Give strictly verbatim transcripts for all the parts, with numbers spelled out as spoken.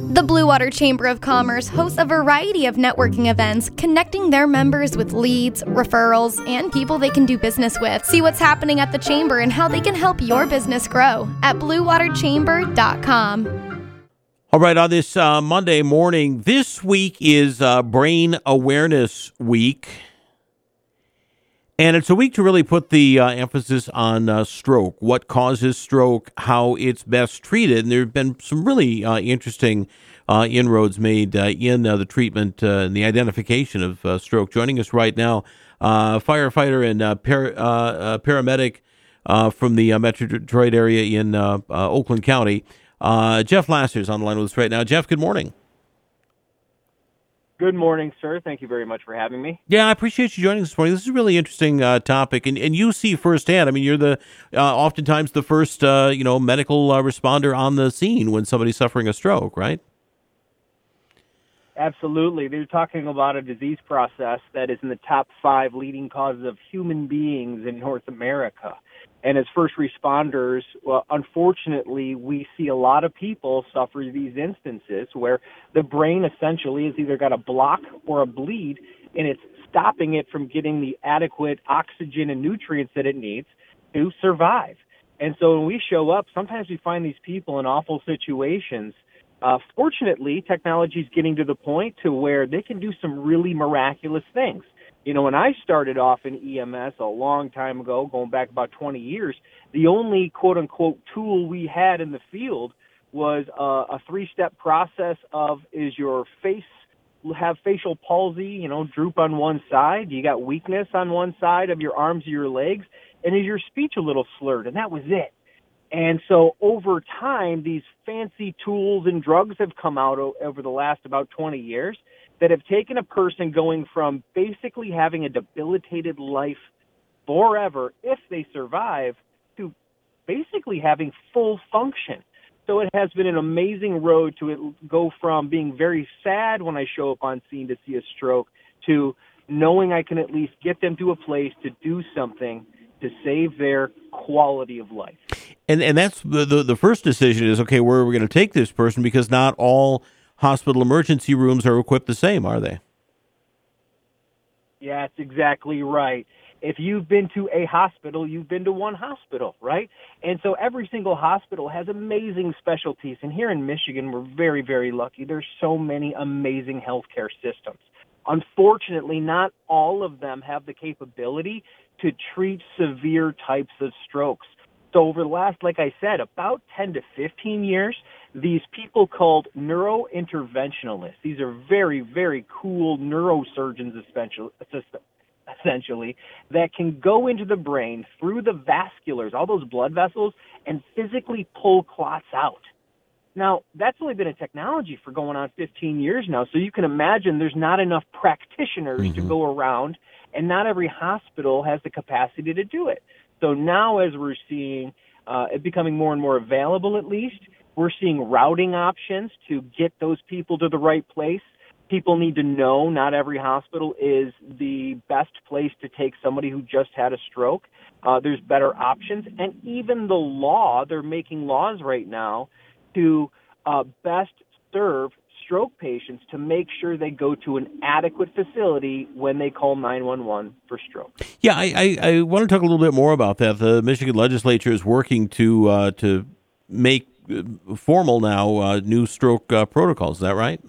The Blue Water Chamber of Commerce hosts a variety of networking events, connecting their members with leads, referrals, and people they can do business with. See what's happening at the Chamber and how they can help your business grow at blue water chamber dot com. All right, on this uh, Monday morning, this week is uh, Brain Awareness Week. And it's a week to really put the uh, emphasis on uh, stroke, what causes stroke, how it's best treated. And there have been some really uh, interesting uh, inroads made uh, in uh, the treatment uh, and the identification of uh, stroke. Joining us right now, uh, firefighter and uh, par- uh, uh, paramedic uh, from the uh, Metro Detroit area in uh, uh, Oakland County, uh, Jeff Lasser is on the line with us right now. Jeff, good morning. Good morning, sir. Thank you very much for having me. Yeah, I appreciate you joining us this morning. This is a really interesting uh, topic, and, and you see firsthand. I mean, you're the uh, oftentimes the first, uh, you know, medical uh, responder on the scene when somebody's suffering a stroke, right? Absolutely. They're talking about a disease process that is in the top five leading causes of human beings in North America. And as first responders, well, unfortunately, we see a lot of people suffer these instances where the brain essentially has either got a block or a bleed, and it's stopping it from getting the adequate oxygen and nutrients that it needs to survive. And so when we show up, sometimes we find these people in awful situations. Uh, fortunately, technology is getting to the point to where they can do some really miraculous things. You know, when I started off in E M S a long time ago, going back about twenty years, the only quote-unquote tool we had in the field was uh, a three-step process of is your face have facial palsy, you know, droop on one side, you got weakness on one side of your arms or your legs, and is your speech a little slurred, and that was it. And so over time, these fancy tools and drugs have come out o- over the last about twenty years that have taken a person going from basically having a debilitated life forever, if they survive, to basically having full function. So it has been an amazing road to it go from being very sad when I show up on scene to see a stroke to knowing I can at least get them to a place to do something to save their quality of life. And and that's the, the, the first decision is, okay, where are we going to take this person? Because not all hospital emergency rooms are equipped the same, are they? Yeah, that's exactly right. If you've been to a hospital, you've been to one hospital, right? And so every single hospital has amazing specialties. And here in Michigan, we're very, very lucky. There's so many amazing healthcare systems. Unfortunately, not all of them have the capability to treat severe types of strokes. So over the last, like I said, about ten to fifteen years, these people called neurointerventionalists, these are very, very cool neurosurgeons essentially, that can go into the brain through the vasculars, all those blood vessels, and physically pull clots out. Now, that's only been a technology for going on fifteen years now, so you can imagine there's not enough practitioners mm-hmm. to go around, and not every hospital has the capacity to do it. So now as we're seeing uh, it becoming more and more available at least, we're seeing routing options to get those people to the right place. People need to know not every hospital is the best place to take somebody who just had a stroke. Uh, there's better options. And even the law, they're making laws right now to uh, best serve stroke patients to make sure they go to an adequate facility when they call nine one one for stroke. Yeah, I, I, I want to talk a little bit more about that. The Michigan legislature is working to uh, to make formal now uh, new stroke uh, protocols. Is that right?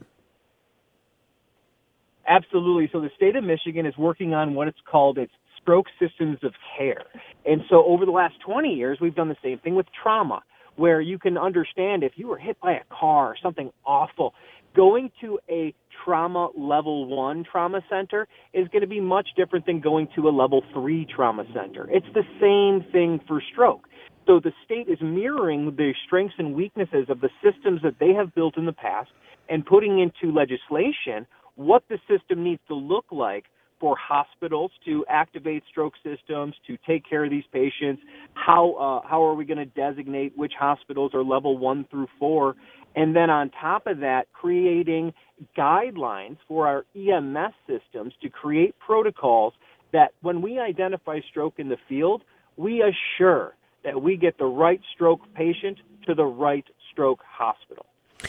Absolutely. So the state of Michigan is working on what it's called its stroke systems of care. And so over the last twenty years, we've done the same thing with trauma, where you can understand if you were hit by a car or something awful, going to a trauma level one trauma center is going to be much different than going to a level three trauma center. It's the same thing for stroke. So the state is mirroring the strengths and weaknesses of the systems that they have built in the past and putting into legislation what the system needs to look like for hospitals to activate stroke systems, to take care of these patients. How uh, how are we going to designate which hospitals are level one through four? And then on top of that, creating guidelines for our E M S systems to create protocols that when we identify stroke in the field, we assure that we get the right stroke patient to the right stroke hospital.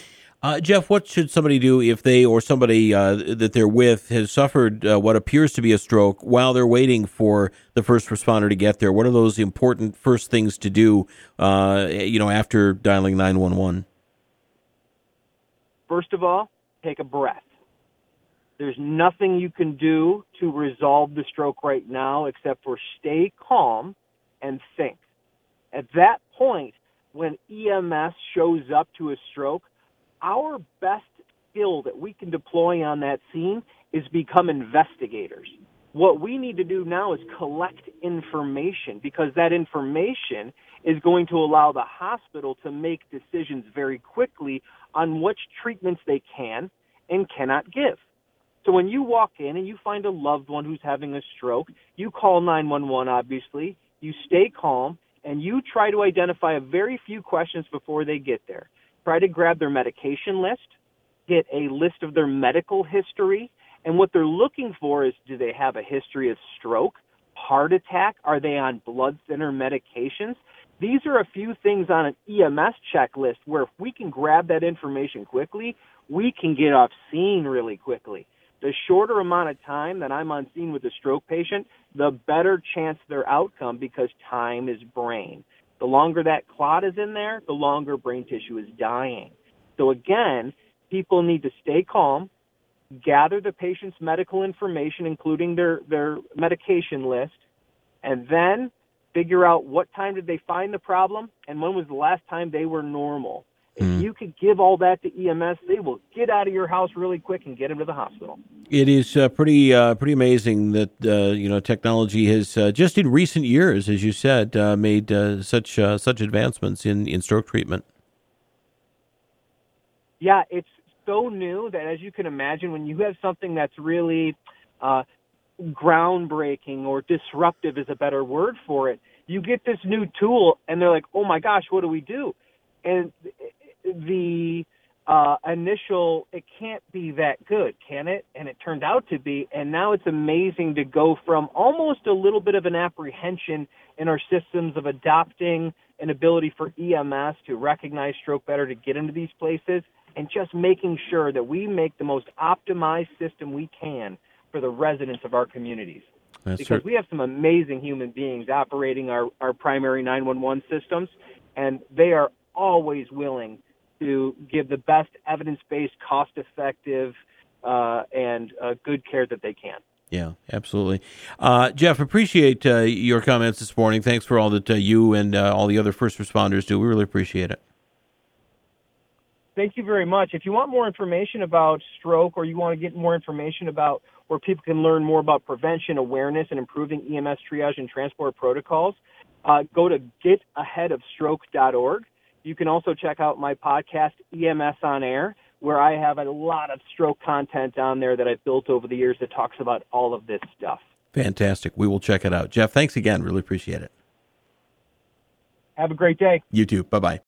Uh, Jeff, what should somebody do if they or somebody uh, that they're with has suffered uh, what appears to be a stroke while they're waiting for the first responder to get there? What are those important first things to do, uh, you know, after dialing nine one one? First of all, take a breath. There's nothing you can do to resolve the stroke right now except for stay calm and think. At that point, when E M S shows up to a stroke, our best skill that we can deploy on that scene is become investigators. What we need to do now is collect information, because that information is going to allow the hospital to make decisions very quickly on which treatments they can and cannot give. So when you walk in and you find a loved one who's having a stroke, you call nine one one, obviously, you stay calm, and you try to identify a very few questions before they get there. Try to grab their medication list, get a list of their medical history, and what they're looking for is, do they have a history of stroke, heart attack? Are they on blood thinner medications? These are a few things on an E M S checklist where if we can grab that information quickly, we can get off scene really quickly. The shorter amount of time that I'm on scene with a stroke patient, the better chance their outcome, because time is brain. The longer that clot is in there, the longer brain tissue is dying. So again, people need to stay calm, gather the patient's medical information, including their, their medication list, and then figure out what time did they find the problem and when was the last time they were normal. If mm. you could give all that to E M S, they will get out of your house really quick and get them to the hospital. It is uh, pretty uh, pretty amazing that uh, you know technology has uh, just in recent years, as you said, uh, made uh, such uh, such advancements in, in stroke treatment. Yeah, it's so new that, as you can imagine, when you have something that's really uh, groundbreaking or disruptive is a better word for it, you get this new tool and they're like, oh my gosh, what do we do? And the uh, initial, it can't be that good, can it? And it turned out to be. And now it's amazing to go from almost a little bit of an apprehension in our systems of adopting an ability for E M S to recognize stroke better, to get into these places, and just making sure that we make the most optimized system we can for the residents of our communities. That's because true. We have some amazing human beings operating our, our primary nine one one systems, and they are always willing to give the best evidence-based, cost-effective, uh, and uh, good care that they can. Yeah, absolutely. Uh, Jeff, appreciate uh, your comments this morning. Thanks for all that uh, you and uh, all the other first responders do. We really appreciate it. Thank you very much. If you want more information about stroke, or you want to get more information about where people can learn more about prevention, awareness, and improving E M S triage and transport protocols, uh, go to get ahead of stroke dot org. You can also check out my podcast, E M S on Air, where I have a lot of stroke content on there that I've built over the years that talks about all of this stuff. Fantastic. We will check it out. Jeff, thanks again. Really appreciate it. Have a great day. You too. Bye-bye.